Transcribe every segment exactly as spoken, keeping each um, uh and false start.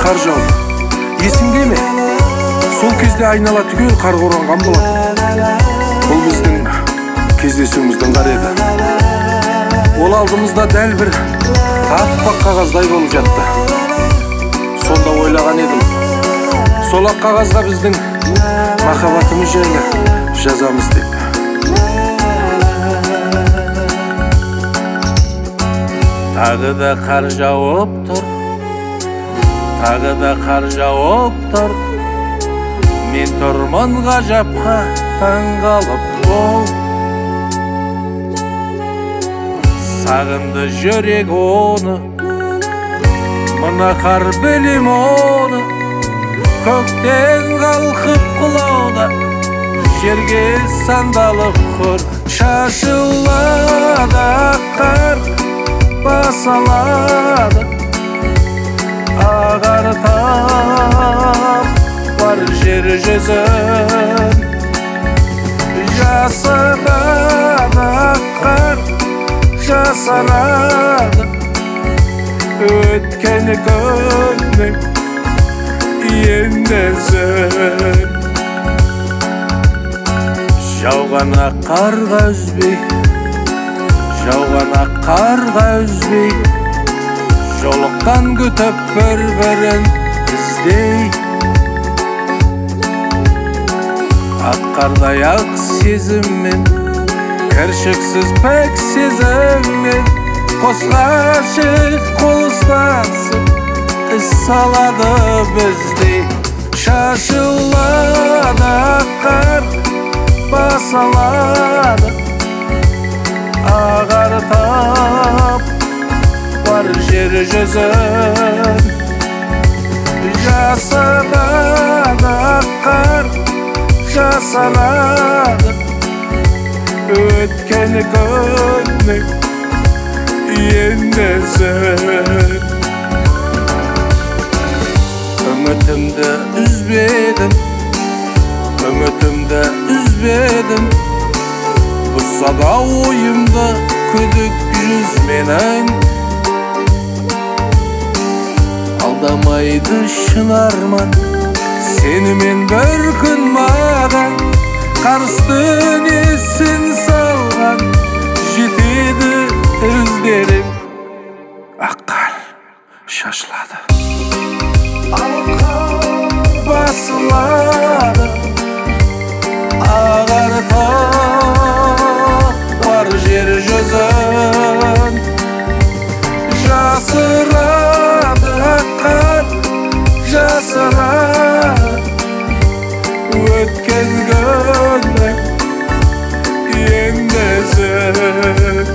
қар жауып, есіңде ме? Сол кезде айнала түгел қарға оранған болатын. Бұл біздің кездесуіміздің қары еді. Ол алдымызда дәл бір аппақ қағаздай болып жатты. Сонда ойлаған едім, сол ақ қағазға біздің махаббатымыз жайлы жазамыз деп. Тағы да қар жауып тұр, тағы да қар жауып тұр. Мен тұрмын ғажапқа таңғалып ол. Сағынды жүрек оны, мына қар білем оны. Көктен қалқып құлауда, жерге сандалып құр. Шашылады қар, басалады, ағартап бар жер жүзін. Жасарады қар, жасарады өткен күннің ендізін. Жауғана қарға үзбей, жауғана қарға үзбей, жолықтан күтіп бір-бірін іздей. Ақ қардай ақ сезіммен, кіршіксіз пәк сезіммен, қос ғашық қол ұстасып із салады біздей. Шашылады қар, басалады, ағартап бар жер жүзін. Жасарады қар, жасарады өткен күннің ендізін. Үмітімді үзбедім, үмітімді үзбедім. Бұзса да ойымды күдік жүз менің. Алдамайды шын арман, сенімен бір күн маған. Қарыстың есін салған, жетеді іздерім. Ақ қар шашылады, басылады, ағартап бар жер жүзін. Жасырады қар, жасырады өткен күннің ендізін.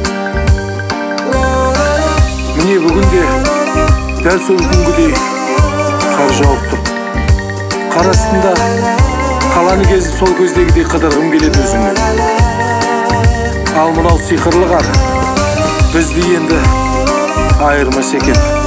Міне бүгінде дәл сол күнгідей қар жауып тұр. Қар астында қаланы кезіп сол кездегідей қыдырғым келеді өзіммен. Ал мынау сиқырлы қар бізді енді айырмас екен.